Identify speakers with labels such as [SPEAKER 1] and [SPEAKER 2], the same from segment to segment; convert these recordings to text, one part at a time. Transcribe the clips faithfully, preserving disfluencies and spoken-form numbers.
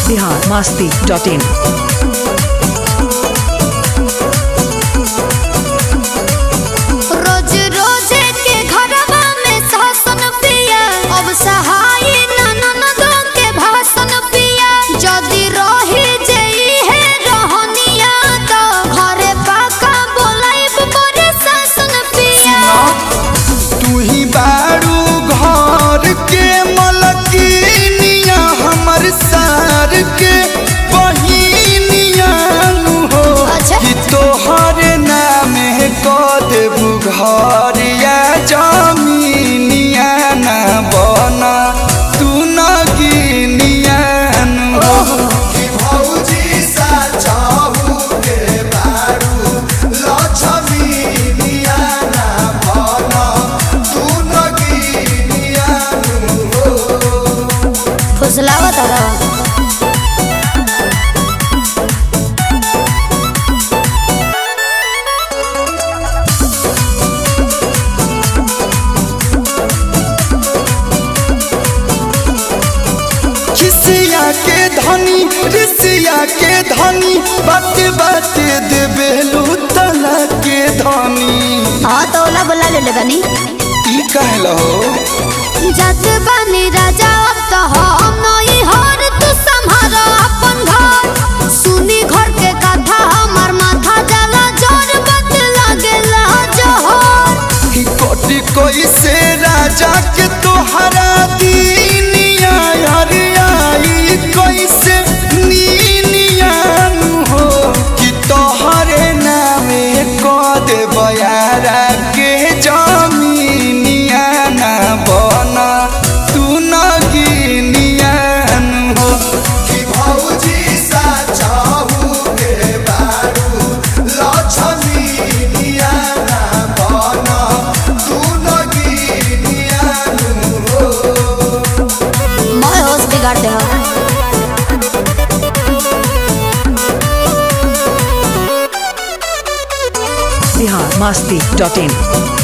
[SPEAKER 1] Bihar Masti dot इन।
[SPEAKER 2] रोज रोज के घरवा में शासन पिया, अब सहाय ननदो के भाषण पिया। जदि रही जई है रहनिया तो घरे पाका बोलाइब बड़े शासन पिया।
[SPEAKER 3] तू ही बारू घर के मलकिनिया, हमर सार के बहिनिया हो।
[SPEAKER 2] अच्छा।
[SPEAKER 3] कि तोहर नाम कह देबू घरिया जमीनिया ना बना तू न गिनिया हो। कि भौजी सा चाहू के बारू लक्ष्मीनिया ना बना तू न गिनिया हो।
[SPEAKER 2] फुसलावा तारा
[SPEAKER 3] खिसिया के धनी ऋषिया के धनी बात बात देबे लूतला के धनी।
[SPEAKER 2] हाँ तो ओला बोला ले ले बनी
[SPEAKER 3] ई कहलो
[SPEAKER 2] जत बनी राजा अब तो हम नई हर तू संभारा अपन घर। सुनी घर के कथा हमार माथा जला जोर बत लागेला जोहर।
[SPEAKER 3] ही कोटि कोई से राजा के तोहरा दीनिया हरियाई कोई से नीनिया हो। कि तोहरे नामे कह दे बयारा के जमीनिया ना बना तू न गिनिया हो। कि भौजी सा चाहू के बारू लक्ष्मीनिया ना बना तू न गिनिया हो।
[SPEAKER 2] मैं होश बिगाड़ दे हो।
[SPEAKER 1] Bihar Masti dot in.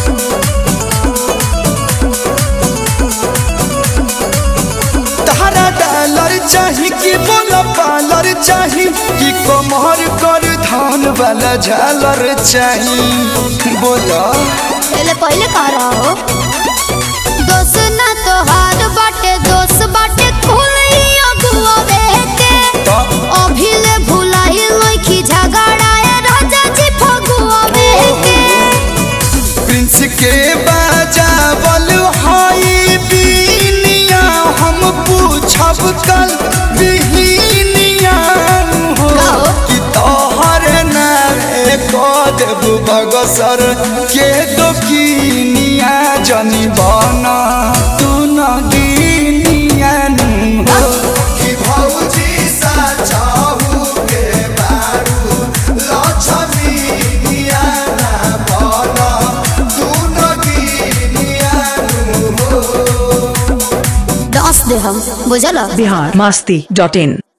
[SPEAKER 3] तारा डॉलर चाही कि बोला पालर चाही कि कमर कर धान वाला झालर चाही बोला।
[SPEAKER 2] पहले पहले कह रहा हो दोस्त ना तोहार बाटे दोस्त बाटे खुली अगुआ बेटे।
[SPEAKER 3] तो
[SPEAKER 2] अभी ले भुलाई लइकी झगड़ाए राजा जी फगुआ बेटे।
[SPEAKER 3] प्रिंस के बाजावल हाई बीनिया हम पूछब कल बिहिनिया हो।
[SPEAKER 2] गाओ।
[SPEAKER 3] कि तोहर नामे कह देबू बगसर के दोकिनिया जनी बना तू न गिनिया हो। कि भौजी सा चाहू के बारू लक्ष्मीनिया ना बना तू न गिनिया हो।
[SPEAKER 2] दस दे हम बुझल।
[SPEAKER 1] बिहार मस्ती डॉट इन।